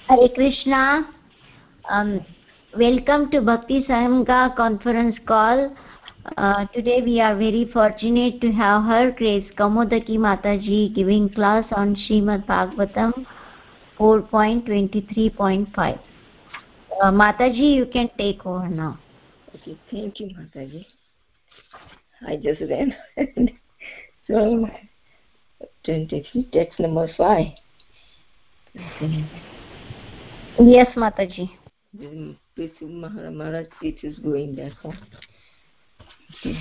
Hare Krishna. Welcome to Bhakti Sangha conference call. Today we are very fortunate to have Her Grace Kamodaki Mataji giving class on Srimad Bhagavatam 4.23.5. Mataji, you can take over now. Okay, thank you, Mataji. I just ran. So, 23, text number 5. Yes, Mataji. Maharaj Prit is going back home. Okay.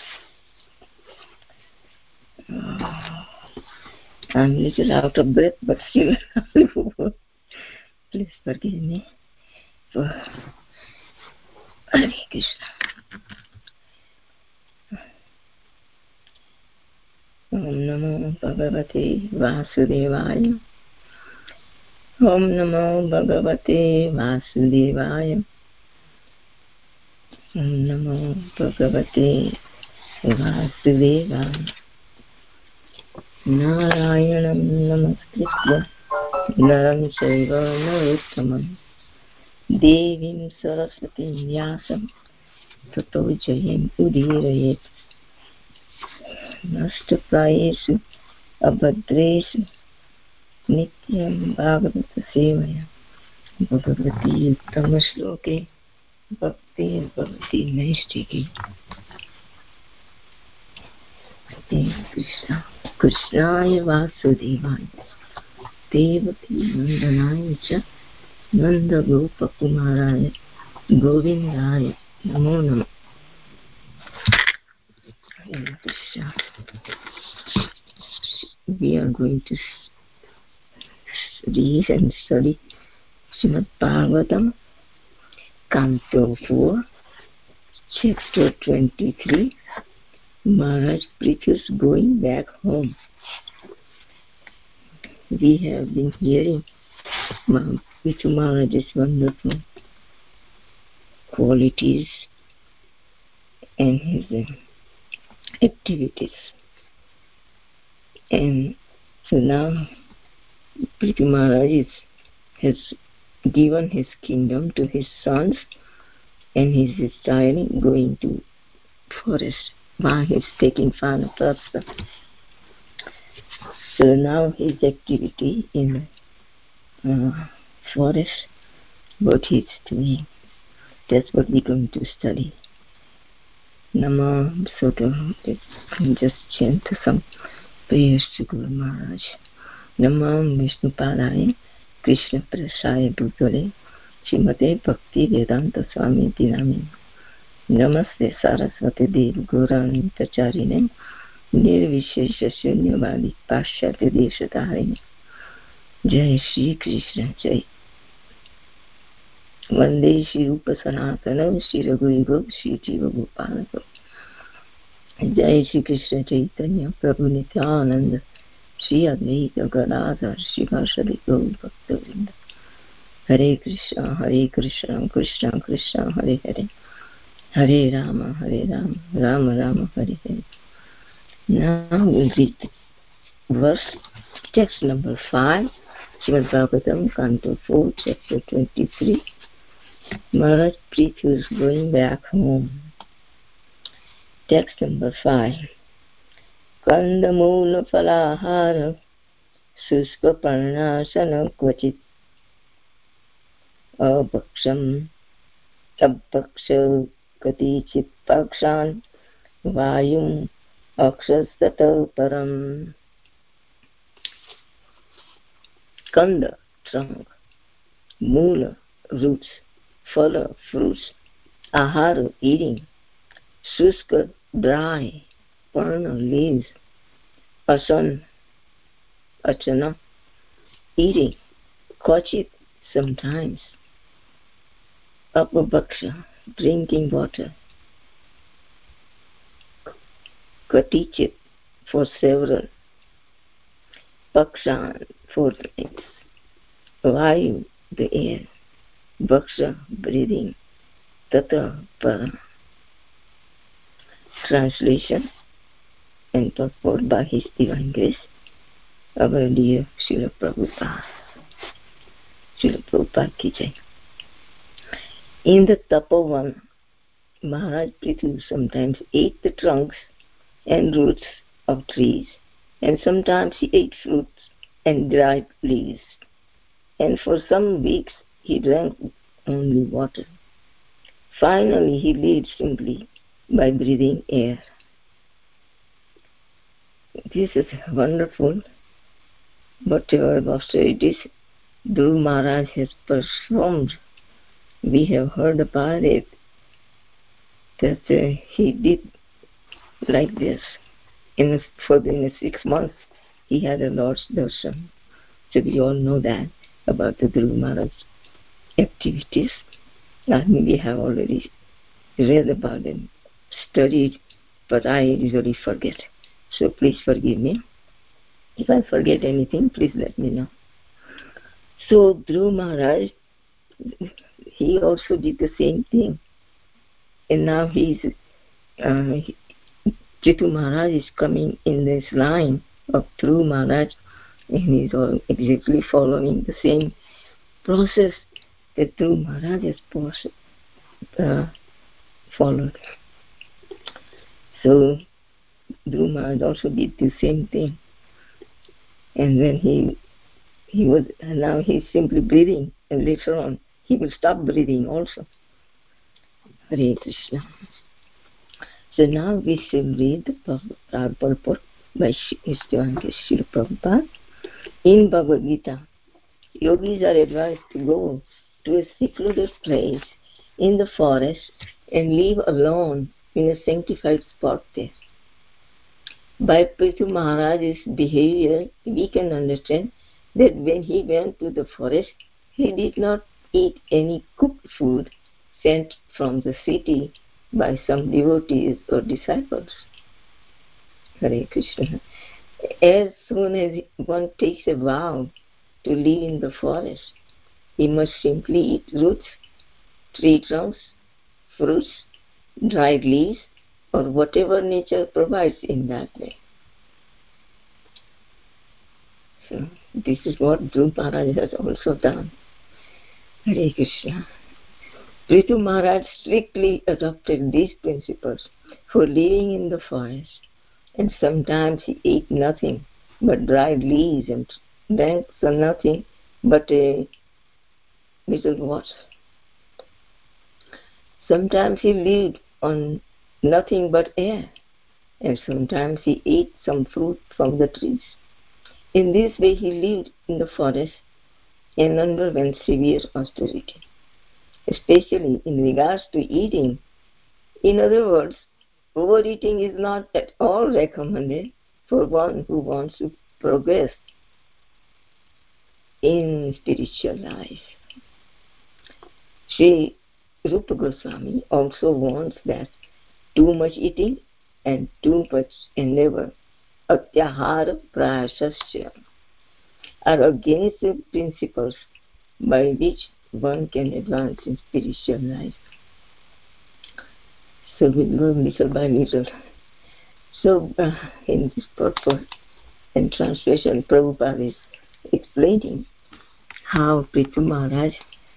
I'm a little out of breath, but still, please forgive me for Hare Krishna. Om Namo Bhagavate Vasudevaya. Om Namo Bhagavate Vasudevaya. Om Namo Bhagavate Vasudevaya. Narayanam Namaskritya Naram Chaiva Narottamam Devim Saraswatim Vyasam Tato Jayam Udirayet Nashtaprayesu Abhadreshu Nityam Bhagavata Sevaya Bhagavati Uttama Shloke Bhakti Bhagavati Naistiki. Krishna Krishnaya Vasudevaya Devaki Nandanaya Cha Nanda Gopa Kumaraya Govindaya Namo Namo. Krishna. We are going to read and study Srimad Bhagavatam, Canto 4, Chapter 23. Maharaj Prithu going back home. We have been hearing Prithu Maharaj's wonderful qualities and his activities. And so now Prithu Maharaj has given his kingdom to his sons and he is retiring, going to forest. While he is taking Vanaprastha. So now his activity in forest, what he is doing, that's what we're going to study. Nama, sort of, just chant some prayers to Guru Maharaj. Nama Vishnu Padaya Krishna Prasaya Bhutale Srimate Bhakti Vedanta Swami Dinami. Namaste Saraswati Devi Gaurani Pracharine Nirvishesha Shunyavadi Pashyati Deshatahine. Jai Shri Krishna Jai. Vande Shri Rupa Sanatana Shri Raghuva Shri Jiva Gopalaka. Jai Shri Krishna Chaitanya Prabhu Nityananda Shri Advaita Gadadhar Shivasadi Gaur Bhaktavinda. Hare Krishna Krishna Krishna Hare Hare Hare Rama Rama Rama Hare Hare. Now we'll read verse, text number 5, Srimad Bhagavatam, Canto 4, Chapter 23. Maharaj Prithu is going back home. Text number 5. Kandamula Falahara Suska Parnasana Kvachit Abhaksham Abhaksha Katichit Pakshan Vayum Akshastata Param. Kanda, trunk. Mula, roots. Phala, fruits. Ahara, eating. Shuska, dry. Parna, leaves. Asan, achana, eating. Kvachit, sometimes. Apabhaksha, drinking water. Katichit, for several. Pakshan, for things. Vayu, the air. Bhaksha, breathing. Tata, para. Translation and purport by His Divine Grace, our dear Srila Prabhupada. Srila Prabhupada ki jai. In the Tapovan, Maharaj Prithu sometimes ate the trunks and roots of trees, and sometimes he ate fruits and dried leaves, and for some weeks he drank only water. Finally, he lived simply by breathing air. This is wonderful. Whatever austerities Dhruv Maharaj has performed, we have heard about it, that he did like this. In 6 months, he had a Lord's darshan. So we all know that about the Dhruv Maharaj activities. And we have already read about them, studied, but I usually forget. So please forgive me. If I forget anything, please let me know. So Dhruv Maharaj, he also did the same thing. And now Prithu Maharaj is coming in this line of Dhruv Maharaj, and he's all exactly following the same process that Dhruv Maharaj has followed. So Dhruv Maharaj also did the same thing. And then now he's simply breathing, and later on he will stop breathing also. Hare Krishna. So now we shall read the purport by His Divine Srila Prabhupada. In Bhagavad Gita, yogis are advised to go to a secluded place in the forest and live alone in a sanctified spot there. By Prithu Maharaj's behavior, we can understand that when he went to the forest, he did not eat any cooked food sent from the city by some devotees or disciples. Hare Krishna. As soon as one takes a vow to live in the forest, he must simply eat roots, tree trunks, fruits, dried leaves, or whatever nature provides in that way. So this is what Dhruv Maharaj has also done. Hare Krishna. Prithu Maharaj strictly adopted these principles for living in the forest, and sometimes he ate nothing but dried leaves and drank nothing but a little water. Sometimes he lived on nothing but air, and sometimes he ate some fruit from the trees. In this way he lived in the forest and underwent severe austerity, especially in regards to eating. In other words, overeating is not at all recommended for one who wants to progress in spiritual life. Sri Rupa Goswami also warns that too much eating and too much endeavor, atyahara prayasasya, are against the principles by which one can advance in spiritual life. So we go little by little. So in this purport and translation, Prabhupada is explaining how Prithu Maharaj,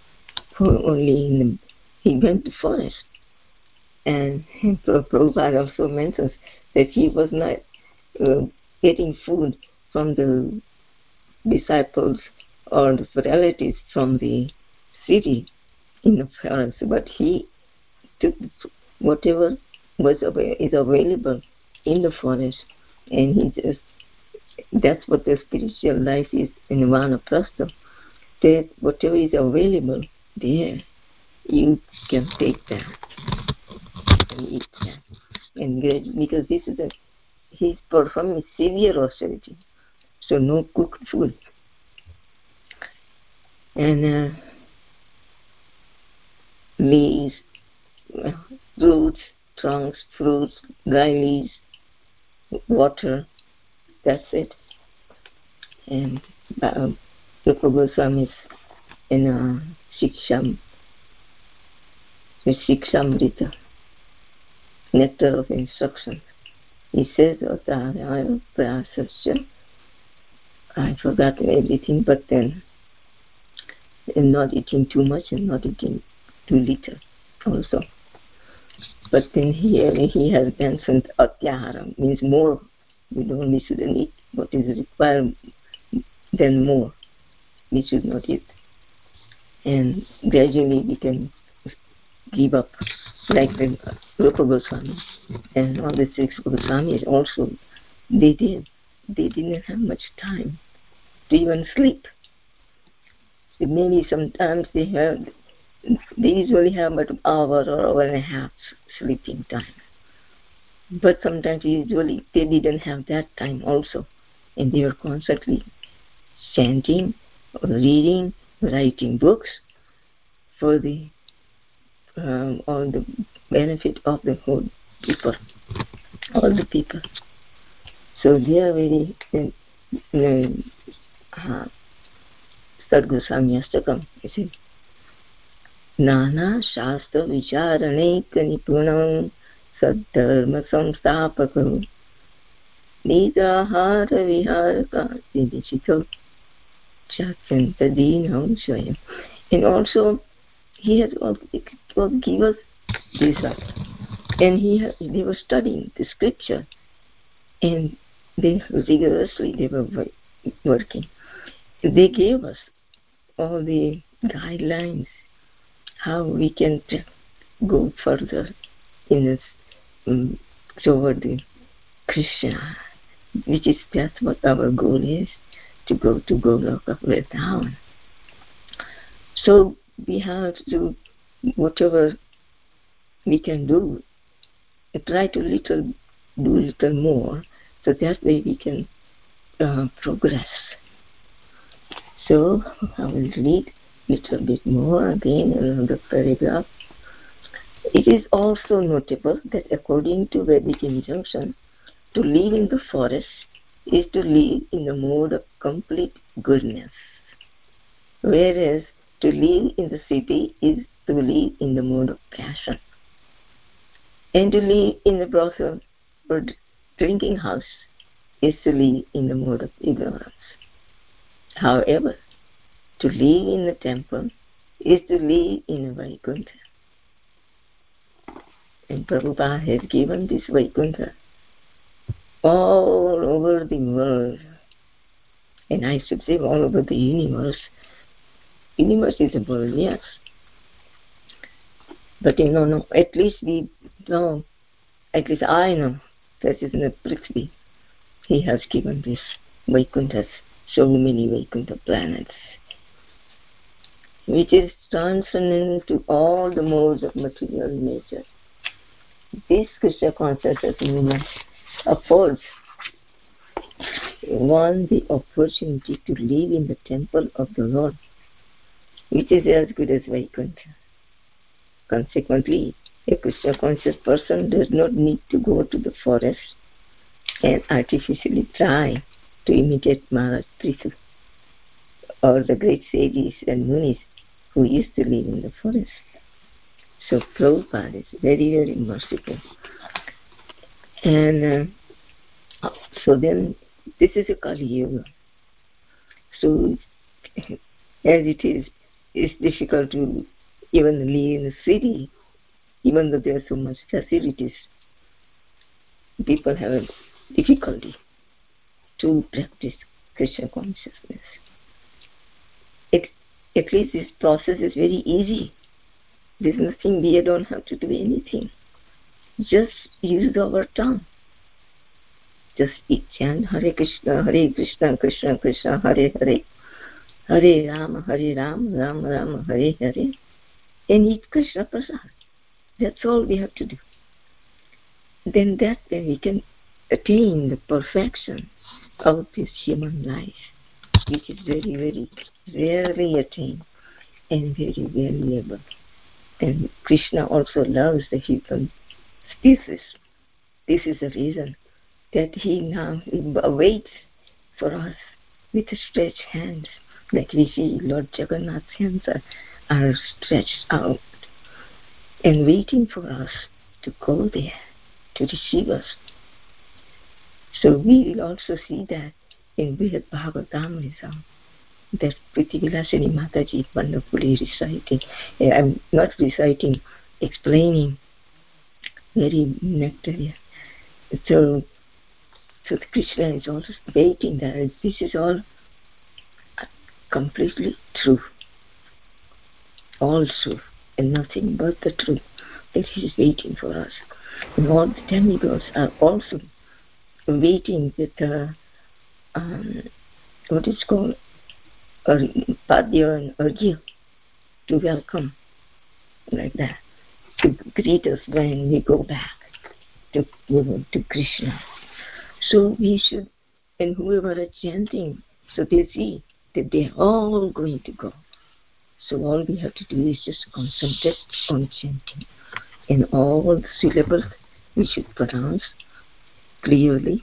he went to forest, and Prabhupada also mentions that he was not getting food from the disciples or the relatives from the city in the forest, but he took whatever is available in the forest, and that's what the spiritual life is in Vanaprastha, that whatever is available there, you can take that and eat that. And because he's performing severe austerity, so no cooked food. And leaves, roots, trunks, fruits, dry leaves, water, that's it. And Rupa Goswami is in Shikshamrita, Nectar of Instruction. He says, I forgot everything, but then and not eating too much and not eating too little also. But then here he has mentioned atyahara, means more. We shouldn't eat what is required, then more. We should not eat. And gradually we can give up, like the Rupa Goswami and all the 6 Goswamis also. They didn't have much time to even sleep. Maybe sometimes they usually have about an hour or hour and a half sleeping time. But sometimes usually they didn't have that time also. And they were constantly chanting, reading, writing books for all the benefit of the whole people, all the people. So they are very Sad Goswami Astakam, you see. Nana Shastra Vicharanaika Nipunam Saddharma Samstapakam Nidahara Viharaka Didishito Chakyanta Dinam Swayam. And also he has given us this up. And they were studying the scripture, and they rigorously were working. They gave us all the guidelines how we can go further in this toward the Krishna, that's what our goal is, to go to Goloka Vrindavan. So we have to, whatever we can do, try to do little more, so that way we can progress. So I will read little bit more again another paragraph. It is also notable that according to Vedic injunction, to live in the forest is to live in the mode of complete goodness, whereas to live in the city is to live in the mode of passion. And to live in the brothel or drinking house is to live in the mode of ignorance. However, to live in the temple is to live in a Vaikuntha. And Prabhupada has given this Vaikuntha all over the world. And I should say all over the universe. Universe is a world, yes. But no, at least we know, at least I know, that is in the Prithvi. He has given this Vaikunthas, so many Vaikuntha planets, which is transcendent to all the modes of material nature. This Krishna consciousness movement affords one the opportunity to live in the temple of the Lord, which is as good as Vaikuntha. Consequently, a Krishna conscious person does not need to go to the forest and artificially try to imitate Maharaj Prithu or the great sages and munis who used to live in the forest. So Prabhupada is very, very merciful. And so then this is a Kali Yuga. So as it is, it's difficult to even live in a city, even though there are so much facilities. People have a difficulty to practice Krishna consciousness. At least this process is very easy. There's nothing, we don't have to do anything. Just use our tongue. Just chant Hare Krishna, Krishna Krishna, Hare Hare, Hare Rama, Rama Rama, Hare Hare, and eat Krishna Prasad. That's all we have to do. Then that way we can attain the perfection of this human life, which is very, very rarely attained and very valuable. And Krishna also loves the human species. This is the reason that he now waits for us with stretched hands. Like we see Lord Jagannath's hands are stretched out and waiting for us to go there, to receive us. So we will also see that in Brihad Bhagavatamrita, that Prithvilasini Mataji wonderfully reciting. I'm not reciting, explaining very nectar. So Krishna is also waiting there. This is all completely true. All true. And nothing but the truth that he is waiting for us. And all the demigods are also waiting that what is called Padya and Arjya to welcome, like that, to greet us when we go back to Krishna. So we should, and whoever are chanting, so they see that they are all going to go. So all we have to do is just concentrate on chanting. And all the syllables we should pronounce clearly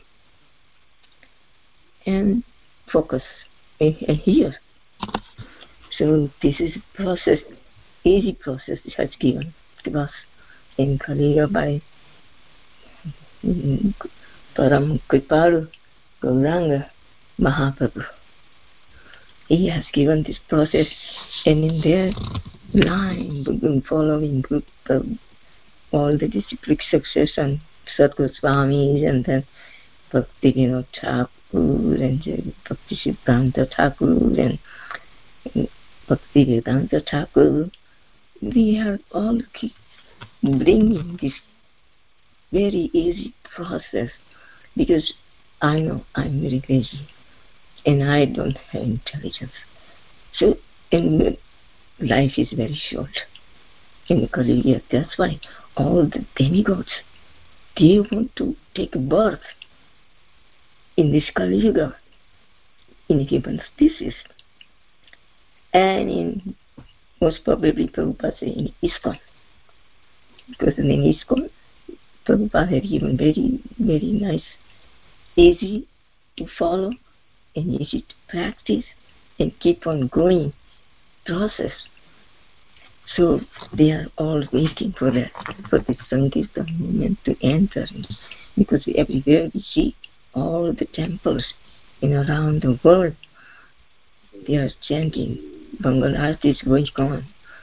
and focus and hear. So this is a process, easy process which has given to us in Kali Yuga by Param Kripalu Gauranga Mahaprabhu. He has given this process, and in their line, following group of all the disciplic succession, Sadguru Swamis, and then Bhakti Vinod Thakur, and Bhakti Siddhanta Thakur, and Bhakti Vedanta Thakur. We are all keep bringing this very easy process, because I know I'm very lazy and I don't have intelligence. So, and life is very short in Kali Yuga. That's why all the demigods, they want to take birth in this Kali Yuga, in a given species. And in, most probably Prabhupada say in ISKCON, because in ISKCON, Prabhupada had given very, very nice, easy to follow and easy to practice and keep on going process. So they are all waiting for that, for this Sankirtan movement to enter, because everywhere we see all the temples in around the world, they are chanting. Bangal Arati is going on.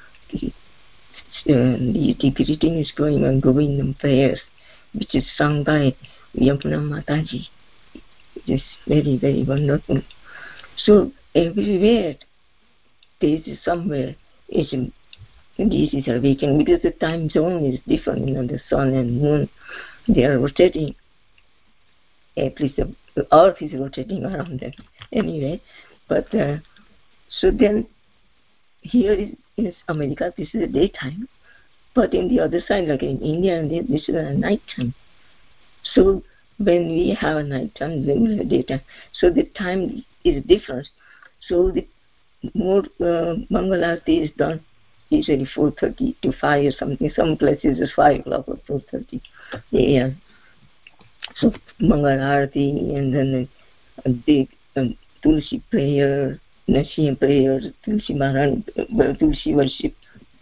The greeting is going on, Govindam prayers, which is sung by Yamuna Mataji. It is very, very wonderful. So everywhere there is somewhere this is awakening, because the time zone is different. The sun and moon, they are rotating. At least the earth is rotating around them anyway. But so then here in America, this is the daytime, but in the other side, like in India, this is a night time. So when we have a night time, then we have daytime. So the time is different. So the more Mangalarti is done, usually 4:30 to 5 or something. Some places is 5 o'clock or 4:30 a.m. So Mangalarti, and then a big Tulsi prayer, Nashim prayer, Tulsi Maharani, Tulsi worship.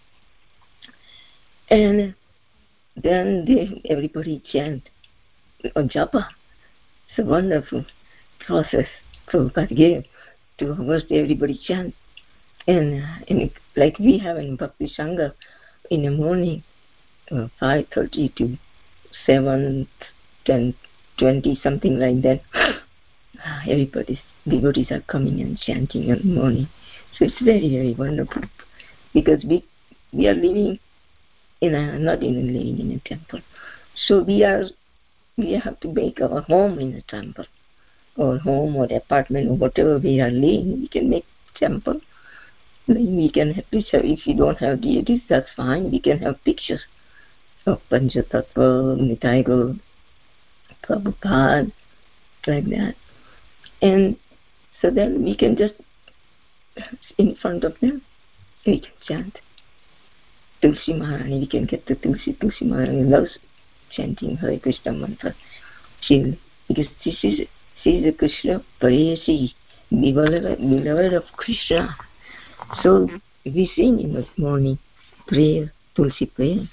And then everybody chant on japa. It's a wonderful process Prabhupada gave to almost everybody chant. And like we have in Bhakti Sangha in the morning, 5:30 to 7, 10, 20, something like that. Everybody's devotees are coming and chanting in the morning. So it's very, very wonderful, because we are living not even living in a temple. So we have to make our home in a temple, or home or apartment or whatever we are living. We can make temple. We can have picture. If you don't have deities, that's fine. We can have pictures of Panchatattva, Nitai Gaur, Prabhupada, like that. And so then we can just, in front of them, we can chant. Tulsi Maharani, we can get the Tulsi Maharani loves chanting Hare Krishna mantra. Because she is a Krishna Prayasi, beloved of Krishna. So we sing in the morning prayer, Tulsi prayer.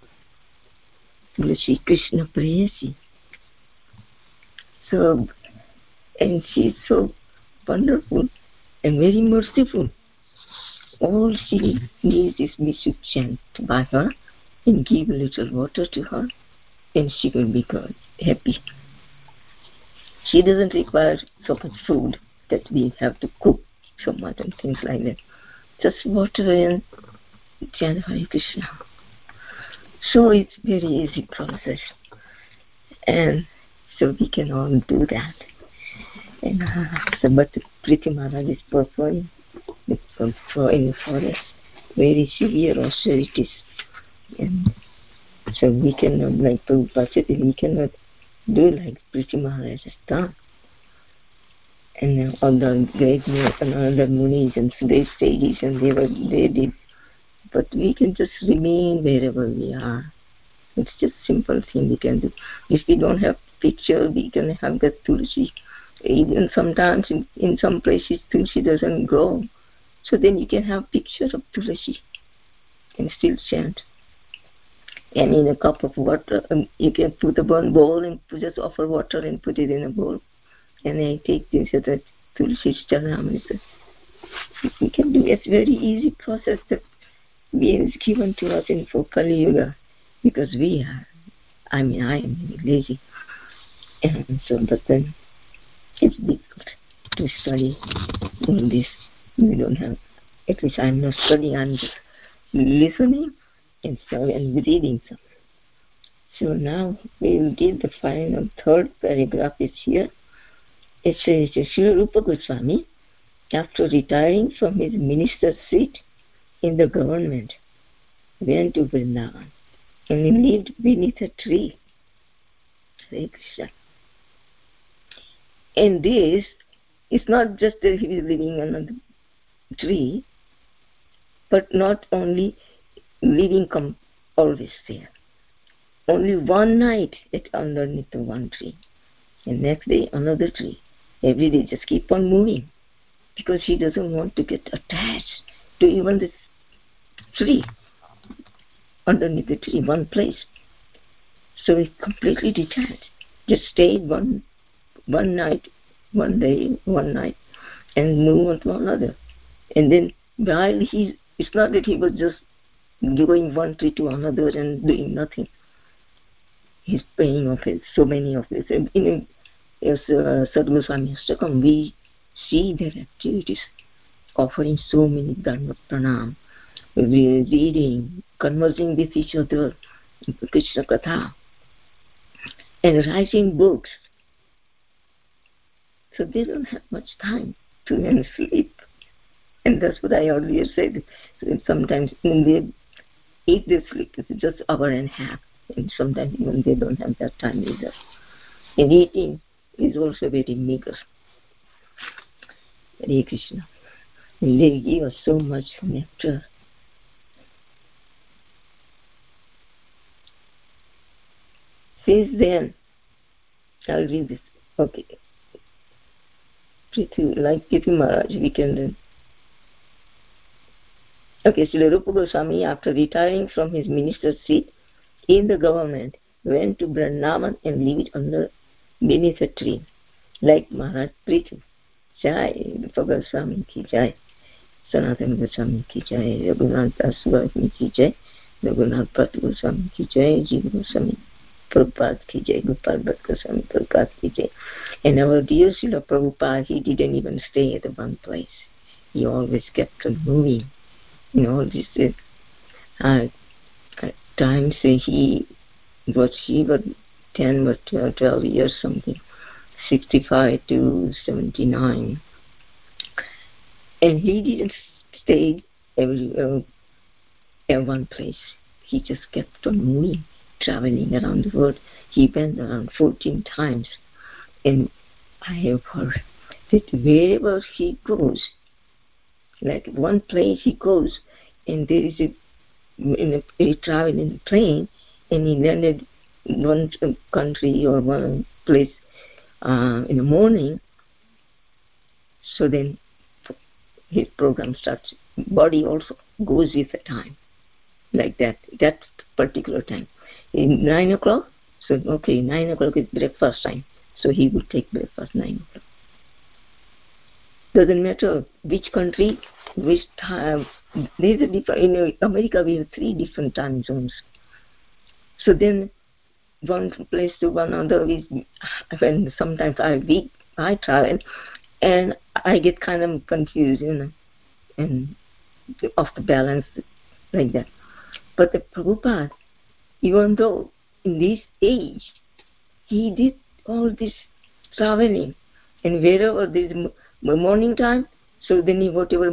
Tulsi Krishna Prayasi. So, and she is so wonderful. and very merciful. All she needs is we should chant by her and give a little water to her, and she will be good, happy. She doesn't require so much food that we have to cook so much and things like that. Just water and chant Hare Krishna. So it's very easy process, and so we can all do that. And so, but Priti Maharaj is performing in the forest very severe austerities, and so we cannot, like Prabhupada said, we cannot do like Priti Maharaj has done. And all the great and other munis and great sages, and they did. But we can just remain wherever we are. It's just simple thing we can do. If we don't have picture, we can have the tulsi. Even sometimes in some places tulsi doesn't grow, so then you can have pictures of tulsi and still chant. And in a cup of water, you can put a bowl and just offer water and put it in a bowl. And I take this at the tulsi charanamrita. We can do it. It's a very easy process that is given to us in for Kali Yuga, because we are. I am very lazy, and so but then it's difficult to study all this. We don't have. At least I'm not studying. I'm just listening and reading some. So now we will read the final third paragraph. Is here. It says, Srila Rupa Goswami, after retiring from his minister's seat in the government, went to Vrindavan and he lived beneath a tree. Hare Krishna. And this is not just that he is living on a tree, but not only living always there. Only one night at underneath the one tree, and next day another tree. Every day just keep on moving, because he doesn't want to get attached to even this tree, underneath the tree, one place. So he completely detached. Just stayed one night, one day, one night, and move on to another. And then while it's not that he was just going one tree to another and doing nothing. He's paying off it, so many of this. As Sadhguru Swami Astakam, we see their activities, offering so many Dharma Pranam, reading, conversing with each other, Krishna Katha, and writing books. So they don't have much time to even sleep. And that's what I earlier said. Sometimes if they sleep, it's just hour and a half. And sometimes even they don't have that time either. And eating is also very meager. Hare Krishna. And they give us so much nectar. Since then, I'll read this. Okay. Like Priti Maharaj, we can learn. Okay, Srila Rupa Goswami, after retiring from his minister's seat in the government, went to Vrindavan and lived beneath a tree, like Maharaj Prithu. Jai Rupa Goswami ki jai, Sanatana Goswami ki jai, Raghunath Das Goswami ki jai, Raghunath Bhatt Goswami ki jai, Jiva Goswami Prabhupada ki jai, Gopal Bhatt Goswami Prabhupada ki jai. And our dear Srila Prabhupada, he didn't even stay at one place. He always kept on moving. You know, this at times he was 10 or 12 years something, 65 to 79, and he didn't stay at one place. He just kept on moving, traveling around the world. He went around 14 times, and I have heard that wherever he goes, like one place he goes, and there is he traveled in a plane, and he landed in one country or one place in the morning. So then his program starts. Body also goes with the time, like that particular time. In 9 o'clock, so okay, 9 o'clock is breakfast time. So he would take breakfast 9 o'clock. Doesn't matter which country, which time. There's a different. In America, we have 3 different time zones. So then, one place to one other is when sometimes I travel, and I get kind of confused, and off the balance like that. But the Prabhupada, even though in this age, he did all this traveling, and wherever there's morning time, so then whatever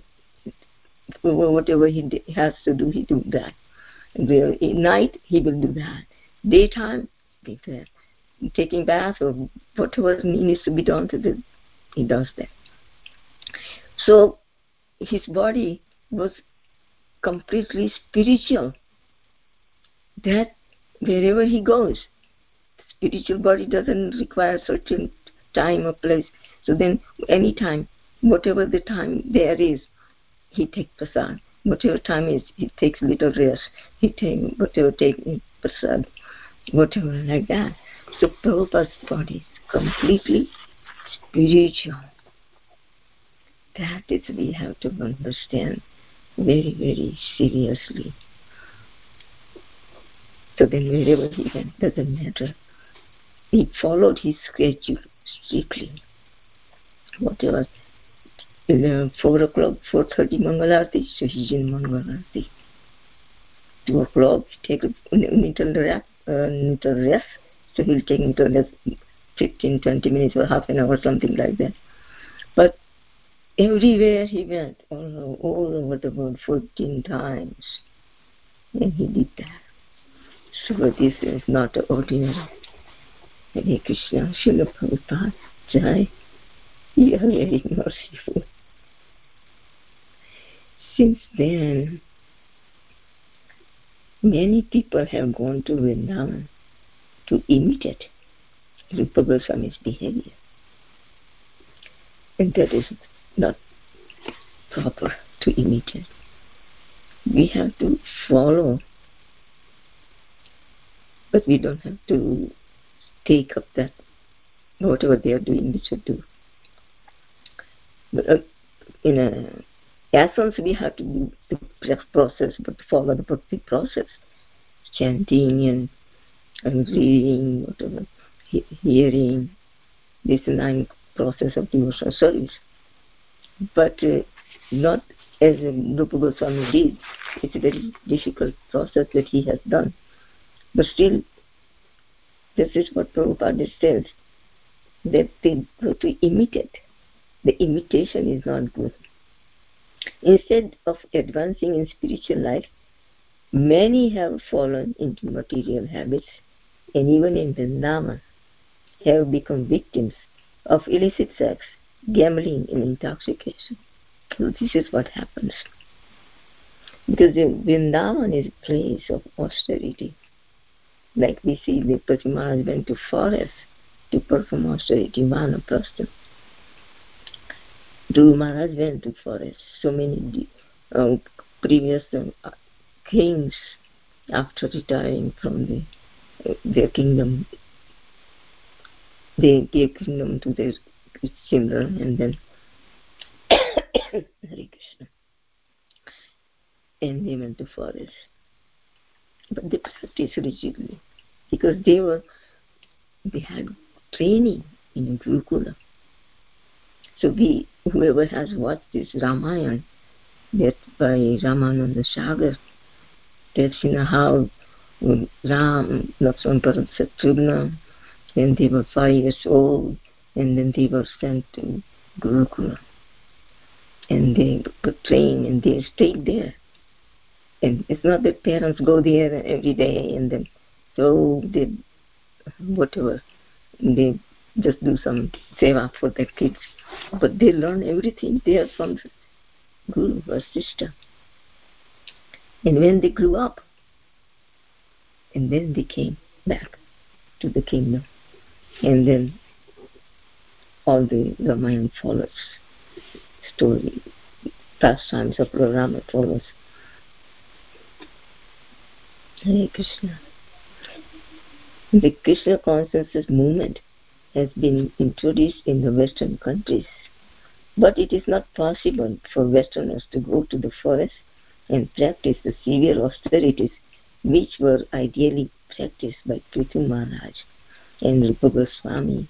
he has to do, he do that. And in night, he will do that. Daytime, be there. Taking bath or whatever needs to be done to this, he does that. So his body was completely spiritual. That wherever he goes, spiritual body doesn't require certain time or place. So then anytime, whatever the time there is, he takes prasad. Whatever time is, he takes little rest. He takes prasad, whatever like that. So Prabhupada's body is completely spiritual. That is we have to understand very, very seriously. So then wherever he went, doesn't matter. He followed his schedule strictly. Whatever, 4 o'clock, 4:30 Mangalarti, so he's in Mangalarti. 2 o'clock, take a little rest, so he'll take a little rest, 15, 20 minutes or half an hour, something like that. But everywhere he went, all over the world, 14 times, and he did that. So this is not ordinary. Hare Krishna, Srila Prabhupada, Jai. You are very merciful. Since then, many people have gone to Vrindavan to imitate Rupa Goswami's behavior. And that is not proper to imitate. We have to follow, but we don't have to take up that whatever they are doing, we should do. But in a essence, we have to do the process, but follow the bhakti process, chanting and reading, whatever, hearing, this 9 process of devotional service. But not as Rupa Goswami did. It's a very difficult process that he has done. But still, this is what Prabhupada says, that they go to imitate. The imitation is not good. Instead of advancing in spiritual life, many have fallen into material habits, and even in Vrindavan have become victims of illicit sex, gambling, and intoxication. So this is what happens. Because Vrindavan is a place of austerity. Like we see, the Prati Maharaj went to forest to perform austerity, Vanaprastha. Dhruva Maharaj went to forest. So many previous kings, after retiring from their kingdom, they gave kingdom to their children, and then Hare Krishna, and they went to forest. But they practiced rigidly because they had training in Gurukula. So whoever has watched this Ramayana, that by Ramananda Sagar, they've seen how Ram, Lakshmana, Bharat, Shatrugna, when they were 5 years old, and then they were sent to Gurukula. And they were trained, and they stayed there. And it's not that parents go there every day and then they whatever, they just do some seva for their kids. But they learn everything there from Guru or sister. And when they grew up, and then they came back to the kingdom. And then all the Ramayana follows, story, pastimes of Rama follows. Hare Krishna. The Krishna consciousness movement has been introduced in the Western countries But it is not possible for Westerners to go to the forest and practice the severe austerities which were ideally practiced by Prithu Maharaj and Rupa Goswami.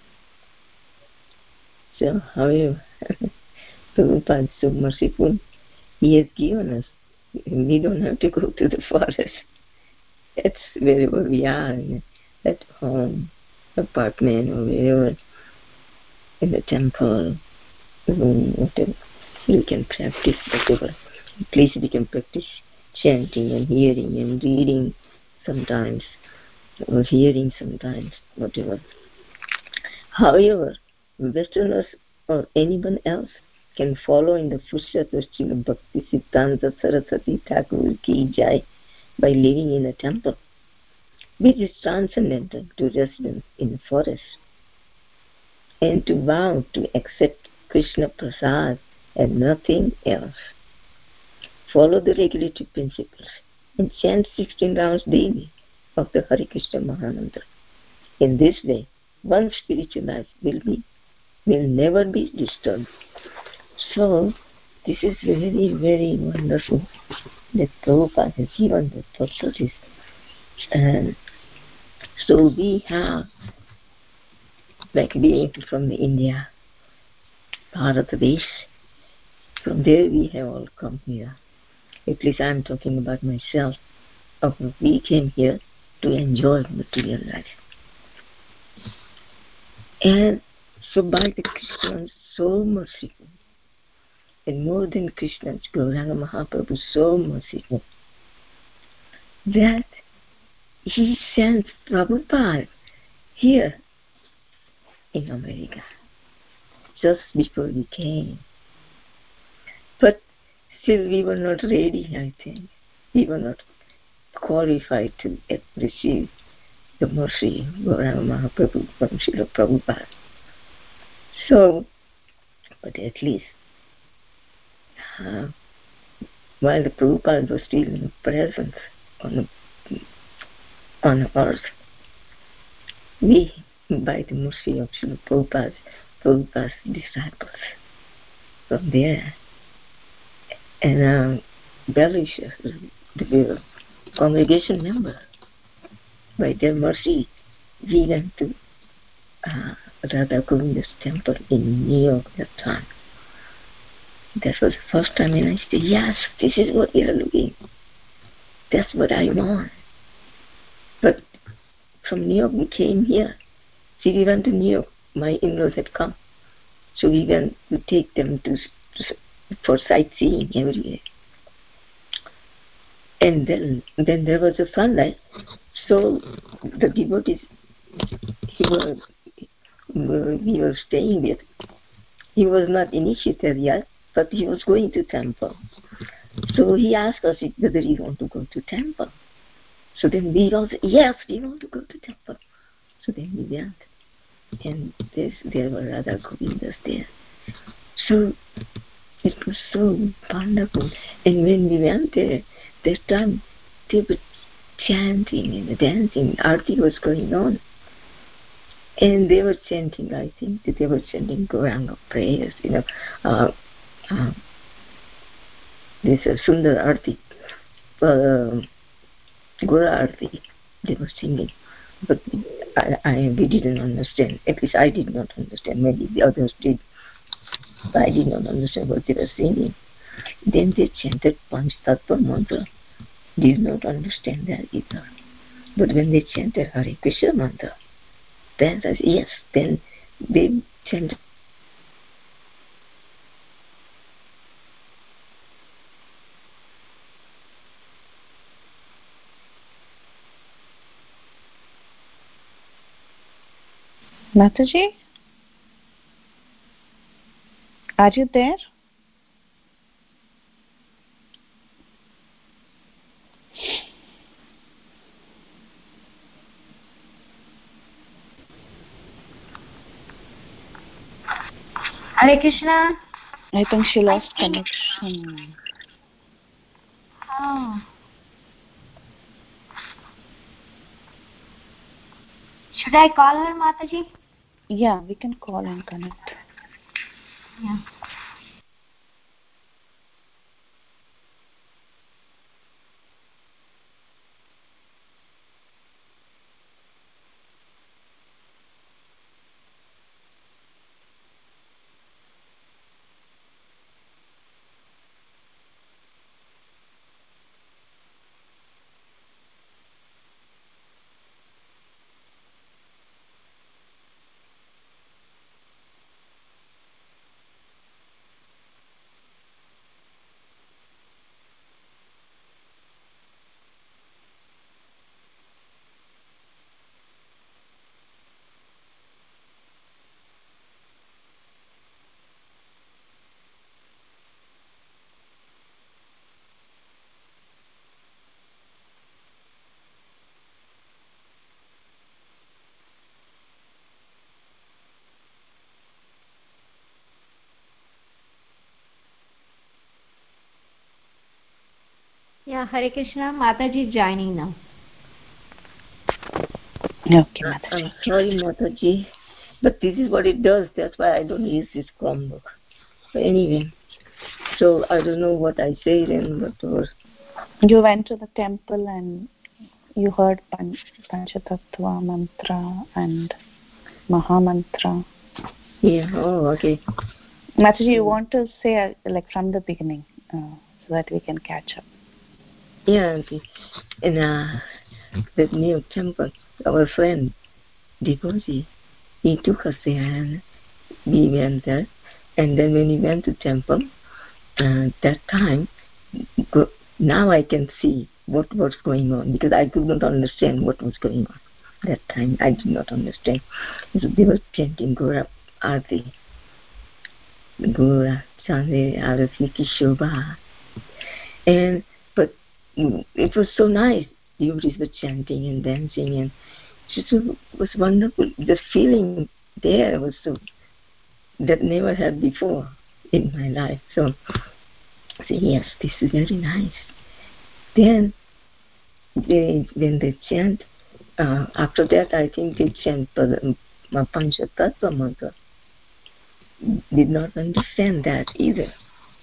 So, however, Prabhupada is so merciful. He has given us. We don't have to go to the forest. It's wherever we are, at home, apartment, or wherever, in the temple, room, whatever. We can practice whatever. At least we can practice chanting and hearing and reading sometimes, or hearing sometimes, whatever. However, Westerners or anyone else can follow in the footsteps of Srila Bhaktisiddhanta Saraswati Thakur ki jai by living in a temple, which is transcendental to residence in the forest, and to vow to accept Krishna Prasad and nothing else. Follow the regulatory principles and chant 16 rounds daily of the Hare Krishna Mahamantra. In this way, one's spiritual life will never be disturbed. So, this is very, very wonderful that Prabhupada has given the purposes. And so we have, like being from the India, Bharat Desh, from there we have all come here. At least I am talking about myself. We came here to enjoy material life. And so by the Krishna is so merciful. And more than Krishna, Gauranga Mahaprabhu is so merciful that he sent Prabhupada here in America just before we came. But still we were not ready, I think. We were not qualified to receive the mercy of Gauranga Mahaprabhu from Srila Prabhupada. So, but at least, while the Prabhupada was still in the presence on earth, we, by the mercy of Srila Prabhupada's disciples, from there, and Belisha, the congregation member, by their mercy, we went to Radha Govinda's temple in New York that time. That was the first time, and I said, yes, this is what we are looking. That's what I want. But from New York we came here. See, we went to New York. My in-laws had come. So we went to take them for sightseeing everywhere. And then there was a sunlight. So the devotees we were staying with, he was not initiated yet, but he was going to temple. So he asked us whether we want to go to temple. So then we all said, yes, we want to go to temple. So then we went. And there were other Govindas there. So it was so wonderful. And when we went there, that time they were chanting and dancing. Aarti was going on. And they were chanting, I think, that they were chanting Gauranga prayers, this Sundar Aarti, Gora Aarti, they were singing. But we didn't understand. At least I did not understand. Maybe the others did. But I did not understand what they were singing. Then they chanted Panch Tattva mantra. Did not understand that either. But when they chanted Hare Krishna mantra, then I said, yes, then they chanted. Mataji, are you there? Hare Krishna. I think she lost connection. Oh. Should I call her, Mataji? Yeah, we can call and connect. Yeah. Yeah, Hare Krishna. Mataji is joining now. Okay, Mataji. I'm sorry, Mataji, but this is what it does. That's why I don't use this Chromebook. But anyway, so I don't know what I said and what was. You went to the temple and you heard Panchatattva mantra and Maha mantra. Yeah. Oh, okay. Mataji, you want to say like from the beginning so that we can catch up? Yeah, Auntie. In the new temple, our friend Devoji, he took us there and we went there. And then when we went to temple, that time, now I can see what was going on because I could not understand what was going on. That time I did not understand. So they were chanting Gora Arti, Gora Chande Arati Kishobha. And but it was so nice. Devotees were chanting and dancing and it was wonderful. The feeling there was so that never had before in my life. So yes, this is very nice. Then when they chant, after that I think they chant Panchatattva mantra. Did not understand that either.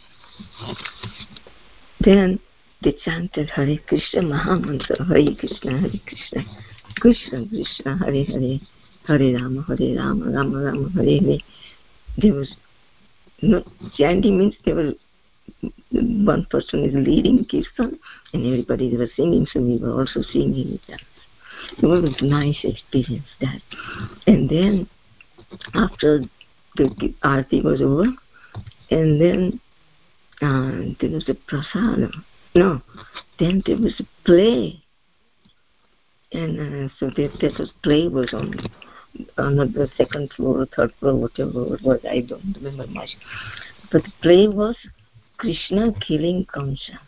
Then they chanted Hare Krishna Maha Mantra, Hare Krishna, Krishna Krishna, Hare Hare, Hare Rama, Rama Rama, Hare Hare. There was no chanting means there was one person is leading kirtan and everybody was singing, so we were also singing with them. It was a nice experience that. And then after the aarti was over, and then there was a prasadam. No, then there was a play, and so that was play was on the second floor, third floor, whatever it was. I don't remember much. But the play was Krishna killing Kamsa.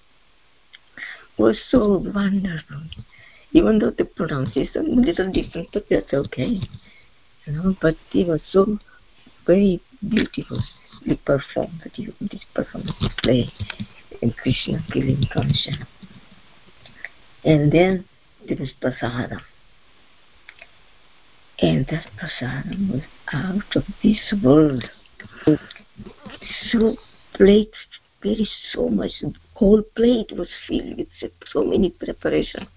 Was so wonderful. Even though the pronunciation was a little different, but that's okay. You know, but it was so very beautiful. The performed, this performance play in Krishna killing Kamsa. And then there was prasadam. And that prasadam was out of this world. So plate, very so much, whole plate was filled with so many preparations.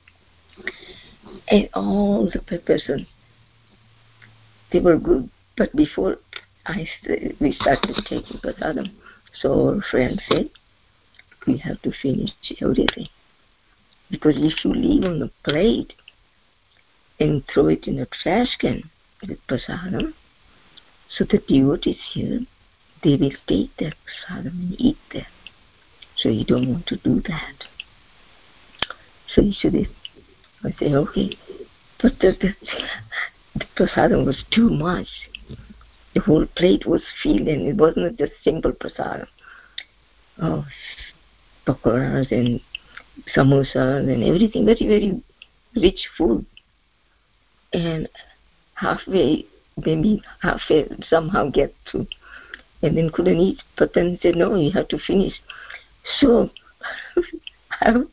And all the preparation, they were good. But before we started taking prasadam, so our friend said, we have to finish everything. Because if you leave on the plate and throw it in a trash can with prasadam, so the devotees here, they will take that prasadam and eat that. So you don't want to do that. So he said, I say, okay. But the prasadam was too much. The whole plate was filled and it wasn't just simple prasadam. Oh, pakoras and samosas and everything, very, very rich food. And halfway, maybe halfway somehow get through. And then couldn't eat. But then said, no, you have to finish. So, I was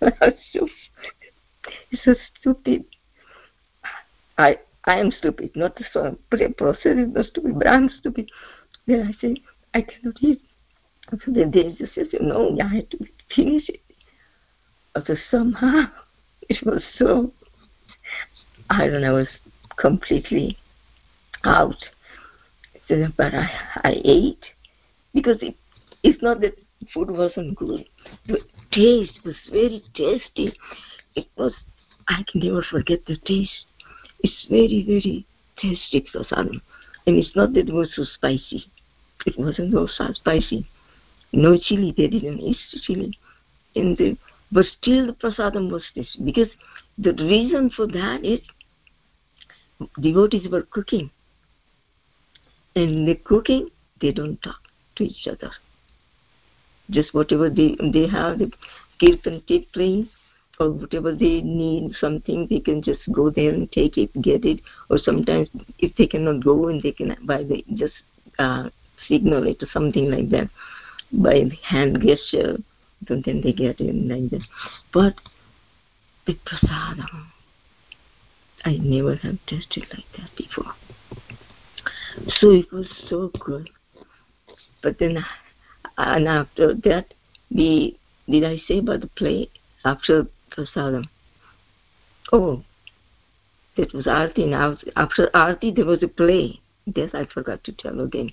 so stupid. I am stupid, not the process is not stupid, but I'm stupid. Then I said, I cannot eat. So then they just said, no, I had to finish it. So somehow it was so, I don't know, I was completely out. So, but I ate because it's not that food wasn't good. The taste was very tasty. It was, I can never forget the taste. It's very, very tasty prasadam. And it's not that it was so spicy. It wasn't so spicy. No chili, they didn't eat chili. But still the prasadam was tasty. Because the reason for that is devotees were cooking. And the cooking, they don't talk to each other. Just whatever they have, the kirtan tape playing, or whatever they need something, they can just go there and take it, get it. Or sometimes if they cannot go, and they can just signal it or something like that by the hand gesture, then they get it like that. But the prasadam, I never have tasted like that before. So it was so good. But then, and after that, did I say about the play after prasadam? Oh, that was Aarti. Now after Aarti, there was a play. Yes, I forgot to tell again.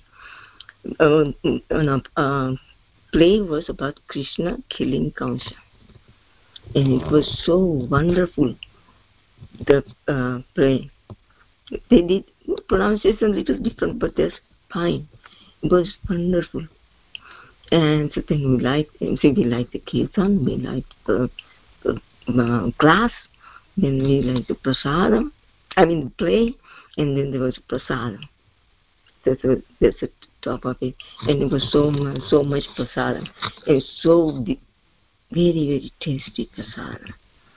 Play was about Krishna killing Kamsa, and it was so wonderful. The play. They did pronunciation a little different, but that's fine. It was wonderful. And so then we liked the kirtan, we liked the class, then we liked the prasadam, the play, and then there was prasadam. That's the top of it. And it was so much prasadam. It was so very, very tasty prasadam.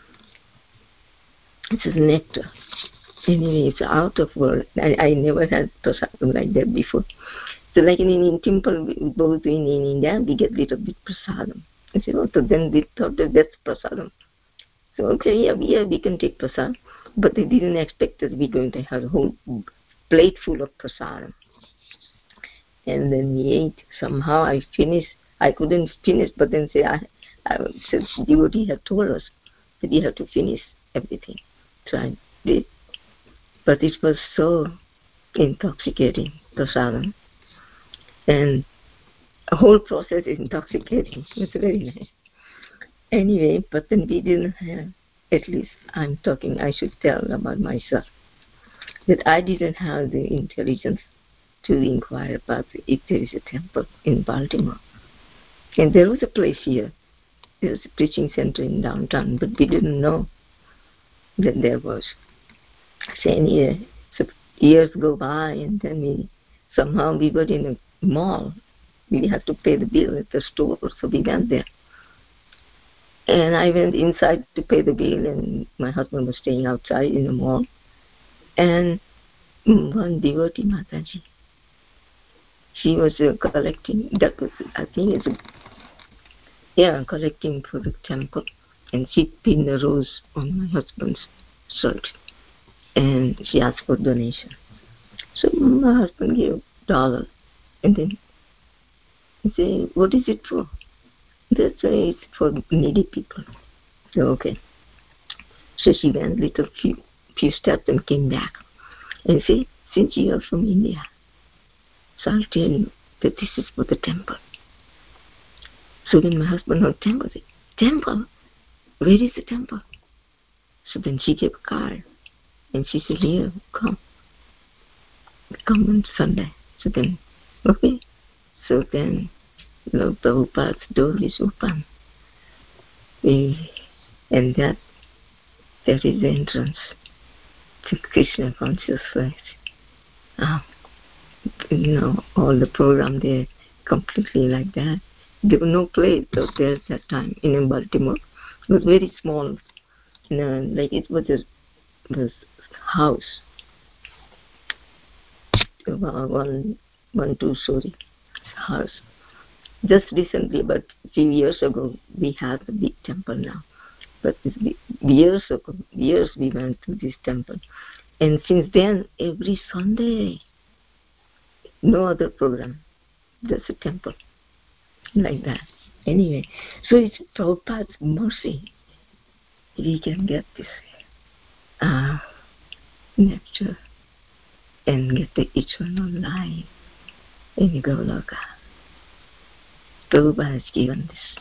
It's a nectar. Anyway, it's out of world. I never had prasadam like that before. So like in temple, both in India, we get little bit prasadam. I said, oh, so then they thought that that's prasadam. So okay, yeah, we can take prasadam. But they didn't expect that we're going to have a whole plate full of prasadam. And then we ate. Somehow I finished. I couldn't finish, but then since devotee had told us that we have to finish everything. So I did. But it was so intoxicating, prasadam. And the whole process is intoxicating. It's very nice. Anyway, but then we didn't have, at least I should tell about myself, that I didn't have the intelligence to inquire about if there is a temple in Baltimore. And there was a place here. There was a preaching center in downtown, but we didn't know that there was. So anyway, so years go by, and then somehow we were in a mall. We had to pay the bill at the store, so we went there. And I went inside to pay the bill, and my husband was staying outside in the mall. And one devotee, Mataji, she was collecting, collecting for the temple. And she pinned a rose on my husband's shirt. And she asked for donation. So my husband gave $1. And then he said, what is it for? That's it's for needy people. So okay. So she went little few steps and came back. And said, since you are from India, so I'll tell you that this is for the temple. So then my husband heard temple. Said, temple? Where is the temple? So then she gave a card. And she said, here, come on Sunday. So then, okay. So then, Lord Prabhupada's door is open. And that is the entrance to Krishna consciousness. All the program there, completely like that. There was no place out there at that time in Baltimore. It was very small. Like it was a house. One 2-story house. Just recently, about a few years ago, we had a big temple now. But years we went to this temple. And since then, every Sunday, no other program. Just a temple. Like that. Anyway, so it's Prabhupada's mercy. We can get this nectar and get the eternal life in Goloka. Prabhupada has given this.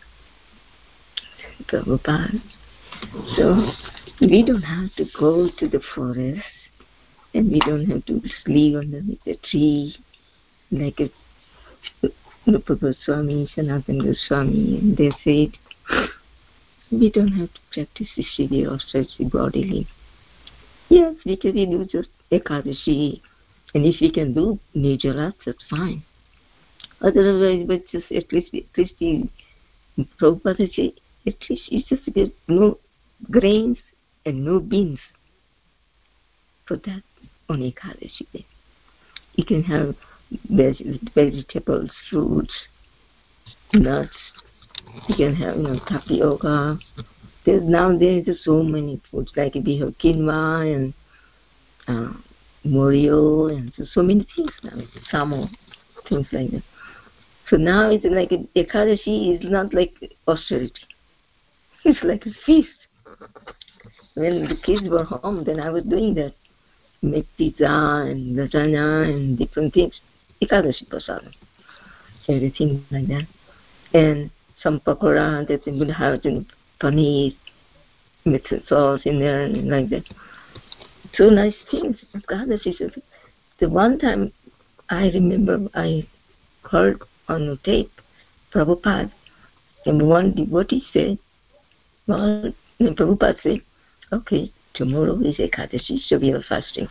Prabhupada. So we don't have to go to the forest and we don't have to sleep underneath the tree like a Rupa Goswami, Sanatana Goswami, and they said we don't have to practice the Siddhi or Satsang bodily. Yes, because we do just Ekadashi, and if we can do Nirjala, that's fine. Otherwise, but just at least the Prabhupada said, at least you just get no grains and no beans for that on Ekadashi day. You can have vegetables, fruits, nuts. You can have tapioca. Nowadays there's so many foods, like we have quinoa and morio and so many things now. Samo, things like that. So now it's like Ekadashi is not like austerity. It's like a feast. When the kids were home, then I was doing that. Make pizza and lasagna and different things. Ekadashi prasadam. Everything like that. And some pakora that we would have paneer, with sauce in there and like that. So nice things. Ekadashi. The one time I remember I heard on a tape, Prabhupada, and one devotee said, well, Prabhupada said, okay, tomorrow is Ekadashi, so we are fasting.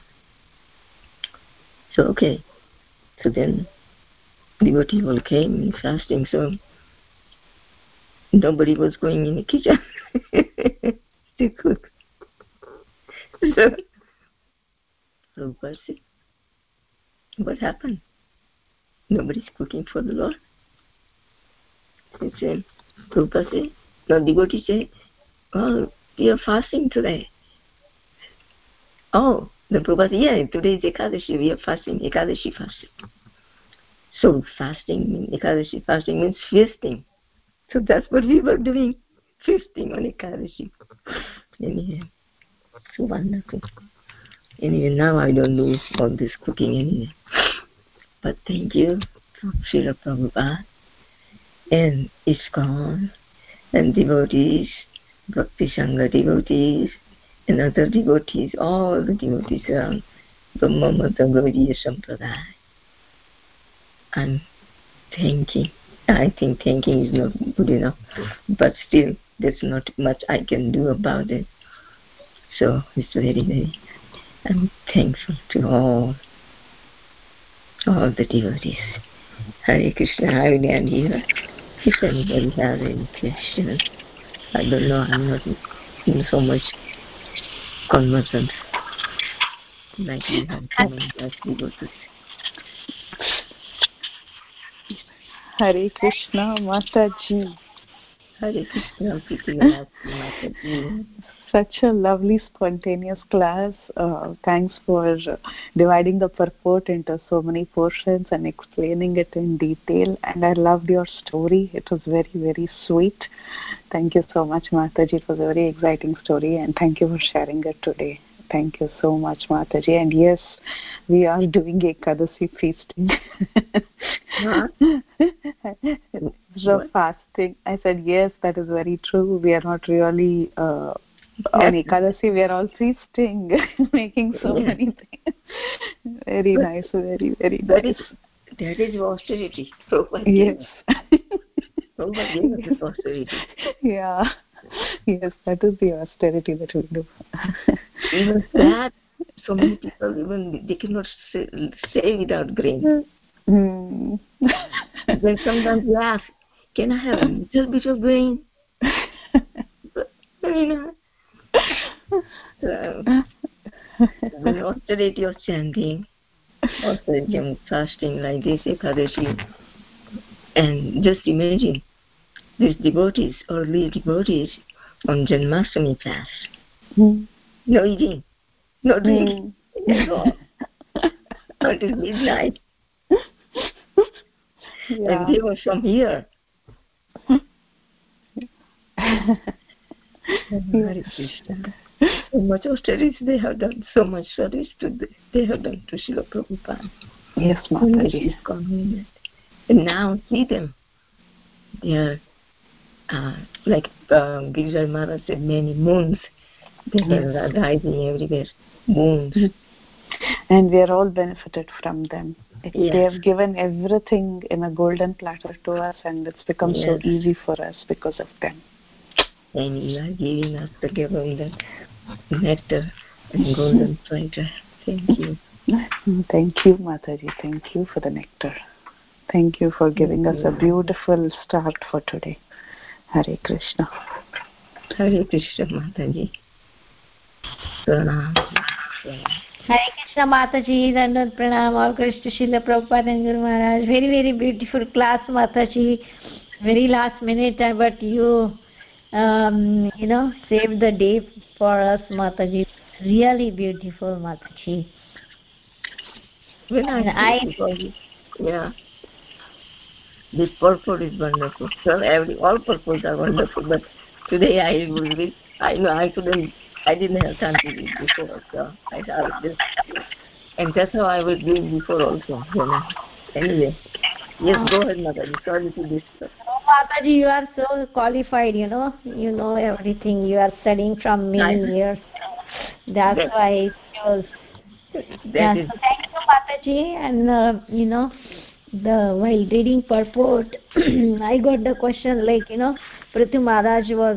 So, okay. So then, devotee all came in fasting, so nobody was going in the kitchen to cook. So, Prabhupada said, what happened? Nobody's cooking for the Lord. He said, Prabhupada said, no, devotee said, well, we are fasting today. Oh, the Prabhupada said, yeah, today is Ekadashi, we are fasting, Ekadashi fasting. So fasting, Ekadashi fasting means feasting. So that's what we were doing, feasting on Ekadashi. Anyway, so wonderful. Anyway, now I don't do all this cooking anyway. But thank you, Srila Prabhupada and ISKCON and devotees, Bhakti Sangha devotees, and other devotees, all the devotees around Brahma Mata Gaudiya Sampradaya. I'm thanking. I think thanking is not good enough, but still, there's not much I can do about it. So it's very, I'm thankful to all the devotees. Hare Krishna, I will end here. If anybody has any questions, I don't know, I'm not in so much conversant like we have common as devotees. Hare Krishna, Mataji. Hare Krishna, Priti Mataji. Such a lovely spontaneous class. Thanks for dividing the purport into so many portions and explaining it in detail. And I loved your story. It was very, very sweet. Thank you so much, Mataji. It was a very exciting story, and thank you for sharing it today. Thank you so much, Mataji. And yes, we are doing Ekadasi feasting. So fasting. I said, yes, that is very true. We are not really on Ekadasi, we are all feasting, making so many things. Very nice, very, very nice. That is austerity. Yes. Prabhupada gave us this austerity. Yeah. Yes, that is the austerity that we do. Even that, so many people, even they cannot say without grain. Mm. Then sometimes we ask, can I have a little bit of grain? But, when austerity of chanting, austerity of fasting like this, Ekadashi, and just imagine these devotees, early devotees, on Janmashtami fast. No eating, no drinking at all, until midnight. And they were from here. Hare Krishna. So much of service they have done, so much service they have done to Srila Prabhupada. Yes, Mataji. And now see them. They are like Girijal Maharaj said, many moons. They are rising everywhere. Moons. And we are all benefited from them. Yes. They have given everything in a golden platter to us, and it's become so easy for us because of them. And you are giving us the golden nectar and golden platter. Thank you. Thank you, Mataji. Thank you for the nectar. Thank you for giving us a beautiful start for today. Hare Krishna. Hare Krishna, Mataji. Pranam. Hare Krishna, Mataji. Dandavat Pranam. All Krishna Srila Prabhupada and Guru Maharaj. Very, very beautiful class, Mataji. Very last minute, but you saved the day for us, Mataji. Really beautiful, Mataji. This purport is wonderful. Well, all purports are wonderful, but today I didn't have time to read before, so I thought this, and that's how I was doing before also. Anyway, yes, go ahead, Mataji. Sorry to disturb. Mataji, you are so qualified, you know everything. You are studying from many years. That's why I chose. So thank you, Mataji. And while reading purport, I got the question Prithu Maharaj was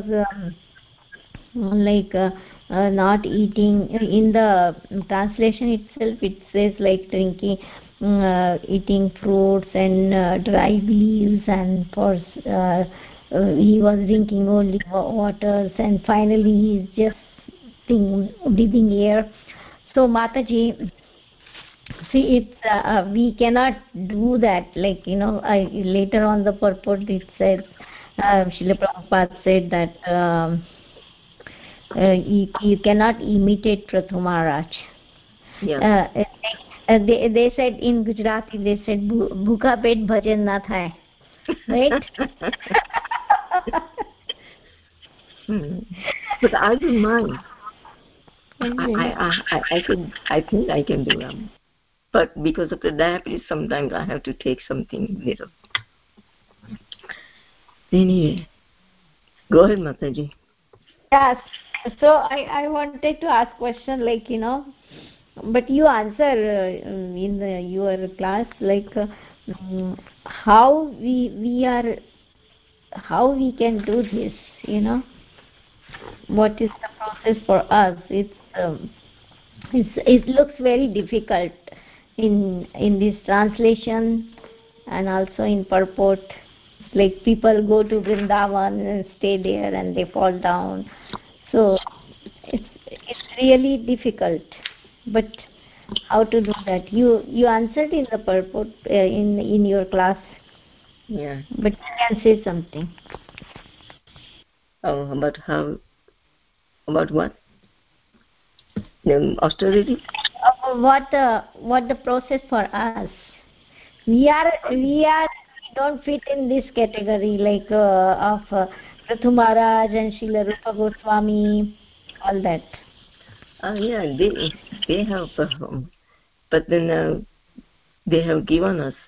not eating. In the translation itself, it says drinking. Eating fruits and dry leaves, and he was drinking only waters, and finally he is just breathing air. So Mataji, see, it's we cannot do that. Later on the purport it says, Srila Prabhupada said that you cannot imitate Prithu Maharaj. Yeah. They said in Gujarati, they said bhuka pet bhajan na thai, right? But I don't mind. I think I can do them, but because of the diabetes, sometimes I have to take something little. Anyway, go ahead, Mataji. Yes. So I wanted to ask question but you answer in your class how we can do this, what is the process for us. It looks very difficult in this translation and also in purport. Like people go to Vrindavan and stay there and they fall down, so it's really difficult. But how to do that? You answered in the purport in your class. Yeah. But you can say something. Oh, about what? The austerity? What the process for us? We don't fit in this category of Prithu Maharaj and Srila Rupa Goswami, all that. Yeah, they have performed, but then they have given us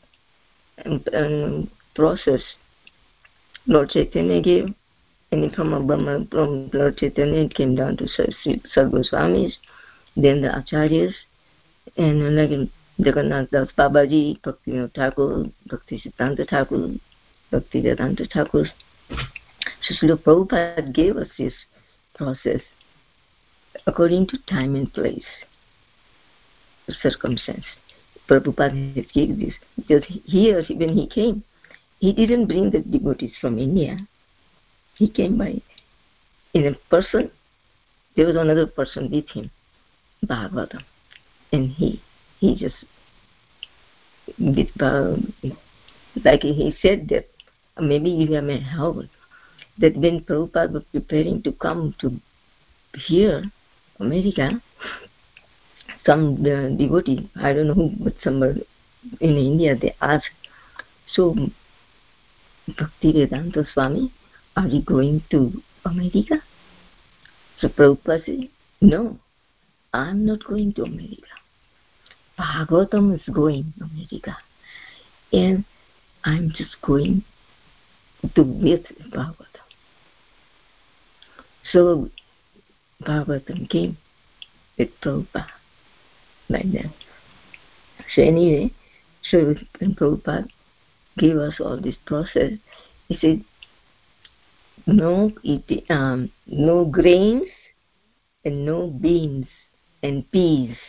a process. Lord Chaitanya gave, and from Lord Chaitanya it came down to Sar Goswamis, then the Acharyas, and like Jagannath Das Babaji, Bhaktivinoda Thakur, Bhakti Siddhanta Thakur, Bhakti Vedanta Thakur. So Srila Prabhupada gave us this process according to time and place, circumstance. Prabhupada has given this because here when he came, he didn't bring the devotees from India. He came by in a person. There was another person with him, Bhagavatam, and he just like he said that maybe you may help that when Prabhupada was preparing to come to here, America, some devotee, I don't know who, but somebody in India, they asked So, Bhaktivedanta Swami, are you going to America? So Prabhupada said, no, I'm not going to America. Bhagavatam is going to America. And I'm just going to with Bhagavatam. So Bhagavatam came with Prabhupada like that. So anyway, so when Prabhupada gave us all this process, he said, no grains and no beans and peas.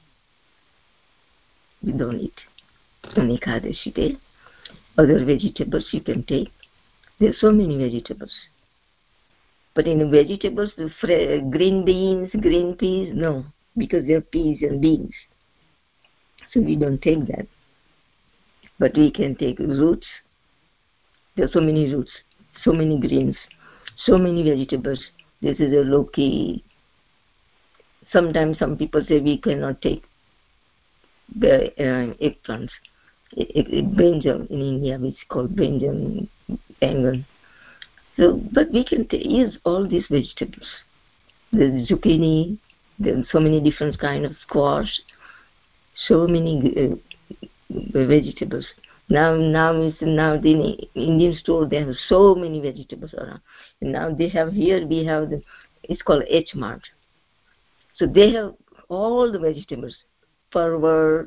We don't eat on Ekadashi day. Other vegetables you can take. There are so many vegetables. But in the vegetables, the green beans, green peas, no, because they are peas and beans. So we don't take that. But we can take roots. There are so many roots, so many greens, so many vegetables. This is a loki. Sometimes some people say we cannot take the eggplants. Brinjal in India, which is called brinjal, bangan. So, but we can use all these vegetables. There's zucchini, there's so many different kind of squash, so many vegetables. Now the Indian store, they have so many vegetables around. And now they have here, we have it's called H Mart. So they have all the vegetables, parvar,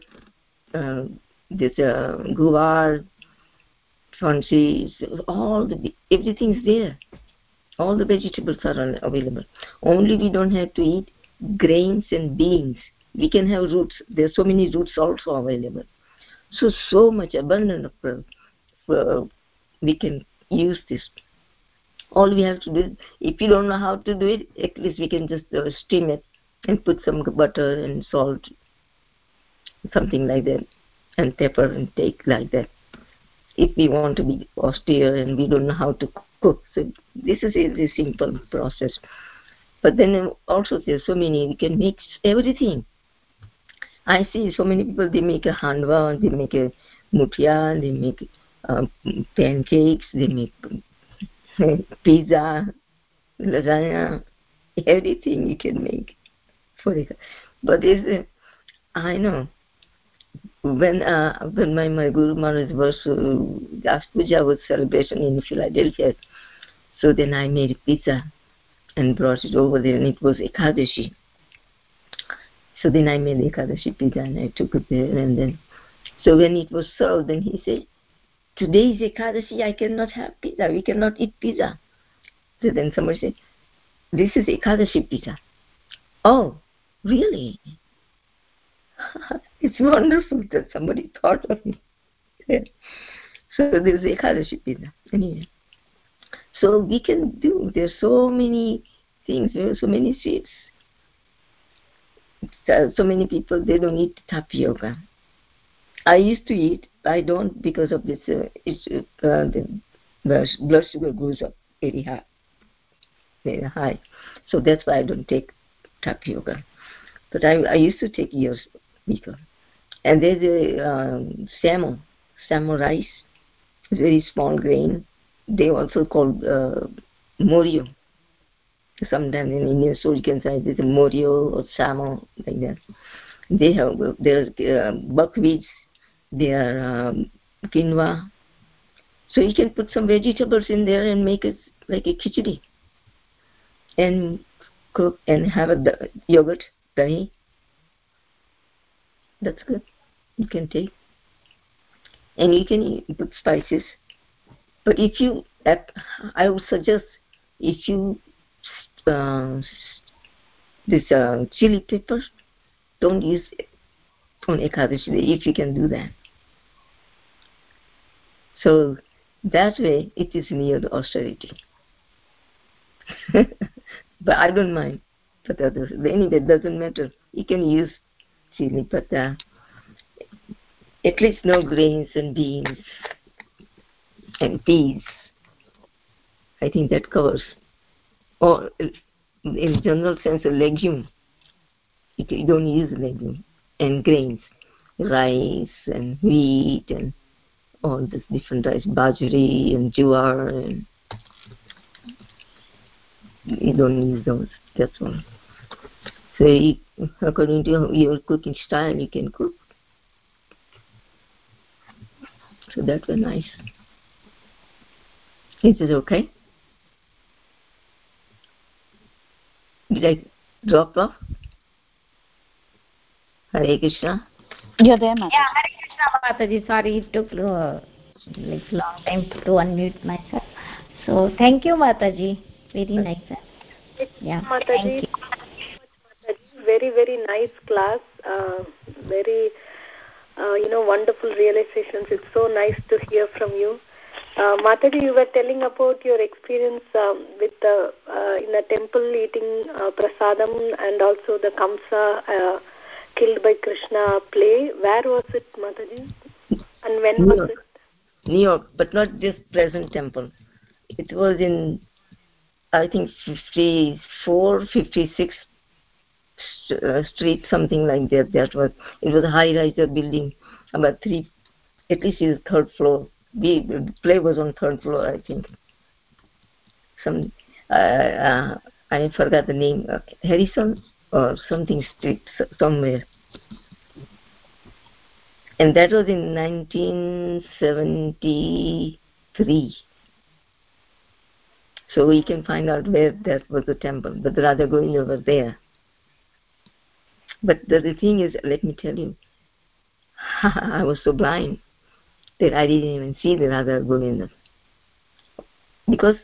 guvar, fancy, everything's there. All the vegetables are available. Only we don't have to eat grains and beans. We can have roots. There are so many roots also available. So much abundant of we can use this. All we have to do, if you don't know how to do it, at least we can just steam it and put some butter and salt, something like that, and pepper and take like that. If we want to be austere and we don't know how to cook, so this is a very simple process. But then also there's so many, you can mix everything. I see so many people, they make a handwa, they make a muthia, they make pancakes, they make pizza, lasagna, everything you can make for it. But I know when my Guru Maharaj was last puja was celebration in Philadelphia, so then I made pizza and brought it over there, and it was Ekadashi. So then I made Ekadashi pizza and I took it there, and then so when it was served, then he said, today is Ekadashi, I cannot have pizza, we cannot eat pizza. So then somebody said, this is Ekadashi pizza. Oh, really? It's wonderful that somebody thought of me. Yeah. So this is Ekadashi pizza. Anyway. So we can do, there's so many things, there's so many sweets. So many people, they don't eat tapioca. I used to eat, I don't, because of this, the blood sugar goes up very high. So that's why I don't take tapioca. But I used to take years before. And there's a samo rice, very small grain. They also call morio. Sometimes in Indian store you can say there's a morio or samo, like that. They have, there's buckwheats, there are quinoa. So you can put some vegetables in there and make it like a khichdi. And cook and have a yogurt, dahi. That's good. You can take. And you can put spices. But if you, I would suggest, if you, this chili pepper, don't use it on Ekadashi day, if you can do that. So that way it is near the austerity. But I don't mind. But anyway, it doesn't matter. You can use chili, but at least no grains and beans and peas. I think that covers. Or in general sense, a legume. You don't use legume and grains, rice and wheat and all this different rice, bajri and jowar, and you don't use those. That's all. So according to your cooking style, you can cook. So that was nice. Is it okay? Did I drop off? Hare Krishna. You're there, Mataji. Yeah, Hare Krishna, Mataji. Sorry, it took like long time to unmute myself. So thank you, Mataji. Very nice. Yeah, Mataji. thank you. Very, very nice class. Very, wonderful realizations. It's so nice to hear from you. Mataji, you were telling about your experience with in a temple eating prasadam and also the Kamsa killed by Krishna play. Where was it, Mataji? And when was it? New York, but not this present temple. It was in, I think, 54, 56 street, something like that. It was a high-rise building, about three, at least it's third floor. The play was on third floor, I think. I forgot the name. Harrison or something street somewhere. And that was in 1973. So we can find out where that was the temple. But Radha Govinda was there. But the thing is, let me tell you, I was so blind that I didn't even see the Radha Govinda. Because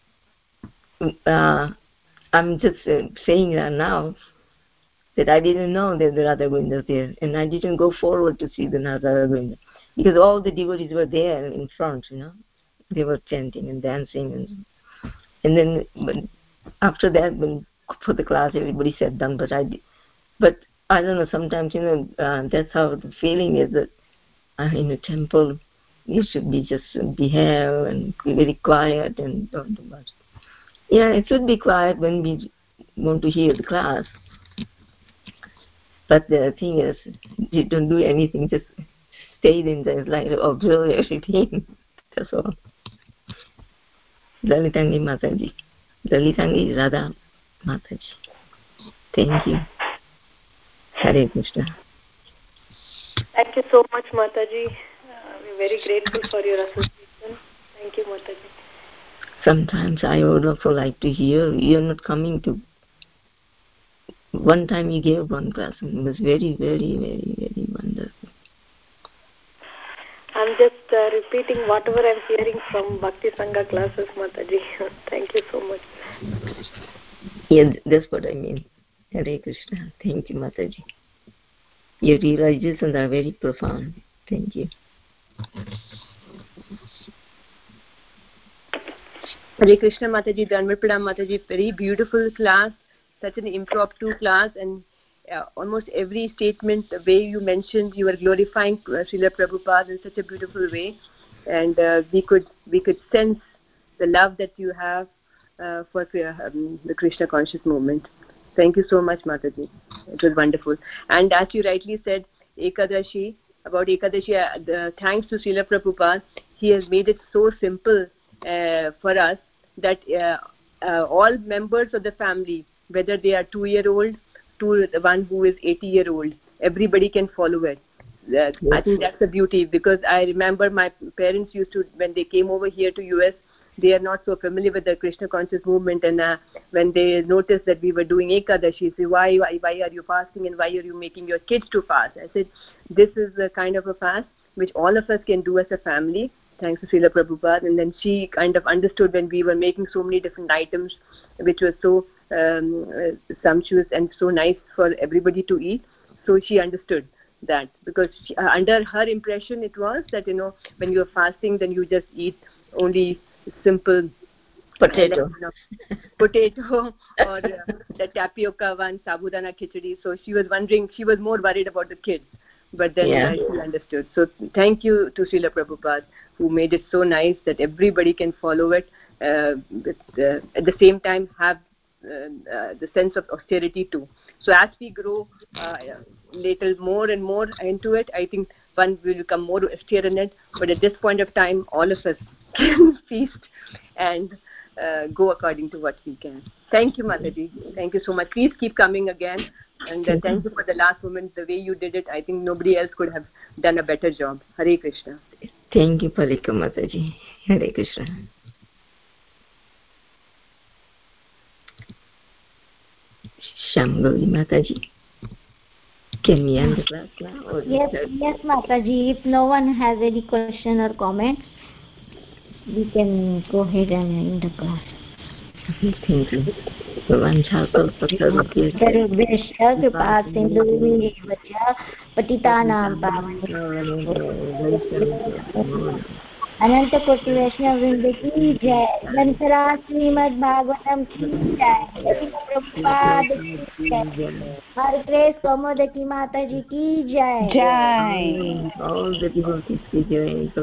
I'm just saying that now, that I didn't know that the Radha Govinda was there, and I didn't go forward to see the Radha Govinda, because all the devotees were there in front, They were chanting and dancing, and then after that, for the class, everybody sat down, but I don't know, sometimes, that's how the feeling is, that in a temple, you should be just behave and be very quiet and don't do much. Yeah, it should be quiet when we want to hear the class. But the thing is, you don't do anything, just stay in there, like observe everything. That's all. Lalitangi Mataji. Lalitangi Radha Mataji. Thank you. Hare Krishna. Thank you so much, Mataji. We're very grateful for your association. Thank you, Mataji. Sometimes I would also like to hear, you're not coming to. One time you gave one class, and it was very, very, very, very wonderful. I'm just repeating whatever I'm hearing from Bhakti Sangha classes, Mataji. Thank you so much. Yeah, that's what I mean. Hare Krishna. Thank you, Mataji. Your realizations are very profound. Thank you. Hare Krishna, Mataji. Dhanvar Pranam, Mataji. Very beautiful class. Such an impromptu class, and almost every statement, the way you mentioned, you were glorifying Srila Prabhupada in such a beautiful way, and we could sense the love that you have for the Krishna conscious movement. Thank you so much, Mataji. It was wonderful. And as you rightly said, Ekadashi, thanks to Srila Prabhupada, he has made it so simple for us that all members of the family, whether they are 2-year-old to the one who is 80-year-old, everybody can follow it. Yes. I think that's the beauty, because I remember my parents used to, when they came over here to US, they are not so familiar with the Krishna conscious movement, and when they noticed that we were doing Ekadashi, they said, why are you fasting, and why are you making your kids to fast? I said, this is a kind of a fast which all of us can do as a family, thanks to Srila Prabhupada. And then she kind of understood when we were making so many different items which were so sumptuous and so nice for everybody to eat. So she understood that, because under her impression it was that, when you're fasting, then you just eat only simple potato or the tapioca one, sabudana khichdi. So she was more worried about the kids, but then she understood. So thank you to Srila Prabhupada, who made it so nice that everybody can follow it, at the same time have the sense of austerity too. So as we grow little more and more into it, I think one will become more austere in it. But at this point of time, all of us can feast and go according to what we can. Thank you, Mataji. Thank you so much. Please keep coming again. And thank you for the last moment. The way you did it, I think nobody else could have done a better job. Hare Krishna. Thank you, Palika Mataji. Hare Krishna. Shambhavi Mataji. Can we end the class now? Or yes, Mataji. If no one has any question or comment, we can go ahead and end the class. Thank you. अनंत कोटि वैष्णव वृंद की जय। ग्रंथराज श्रीमद् भागवतम की जय। प्रभुपाद की जय। हर grace कौमुदी माता जी की जय। जय। All the devotees की जय।